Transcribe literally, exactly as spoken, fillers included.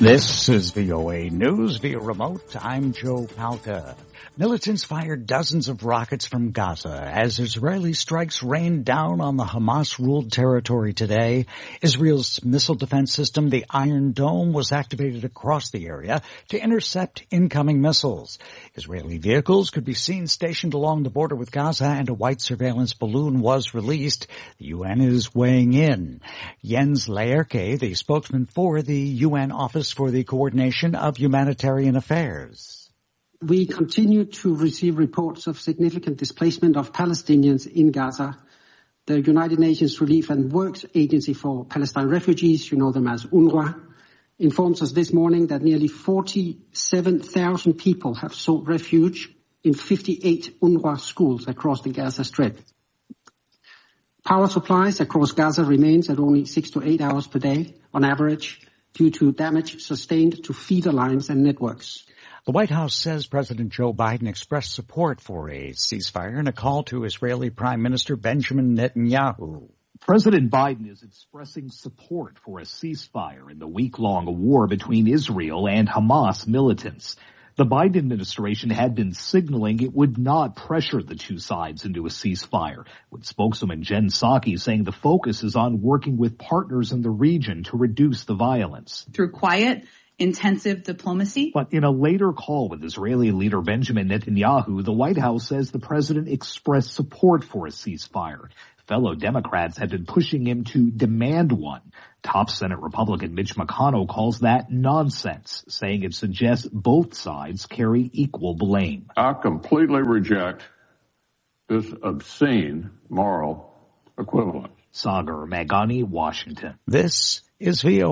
This is V O A News via remote. I'm Joe Palca. Militants fired dozens of rockets from Gaza as Israeli strikes rained down on the Hamas-ruled territory today. Israel's missile defense system, the Iron Dome, was activated across the area to intercept incoming missiles. Israeli vehicles could be seen stationed along the border with Gaza, and a white surveillance balloon was released. The U N is weighing in. Jens Laerke, the spokesman for the U N Office for the Coordination of Humanitarian Affairs. We continue to receive reports of significant displacement of Palestinians in Gaza. The United Nations Relief and Works Agency for Palestine Refugees, you know them as UNRWA, informs us this morning that nearly forty-seven thousand people have sought refuge in fifty-eight UNRWA schools across the Gaza Strip. Power supplies across Gaza remains at only six to eight hours per day on average due to damage sustained to feeder lines and networks. The White House says President Joe Biden expressed support for a ceasefire in a call to Israeli Prime Minister Benjamin Netanyahu. President Biden is expressing support for a ceasefire in the week-long war between Israel and Hamas militants. The Biden administration had been signaling it would not pressure the two sides into a ceasefire, with spokeswoman Jen Psaki saying the focus is on working with partners in the region to reduce the violence. Through quiet, intensive diplomacy. But in a later call with Israeli leader Benjamin Netanyahu, the White House says the president expressed support for a ceasefire. Fellow Democrats have been pushing him to demand one. Top Senate Republican Mitch McConnell calls that nonsense, saying it suggests both sides carry equal blame. I completely reject this obscene moral equivalence. Sagar Meghani, Washington. This is V O A.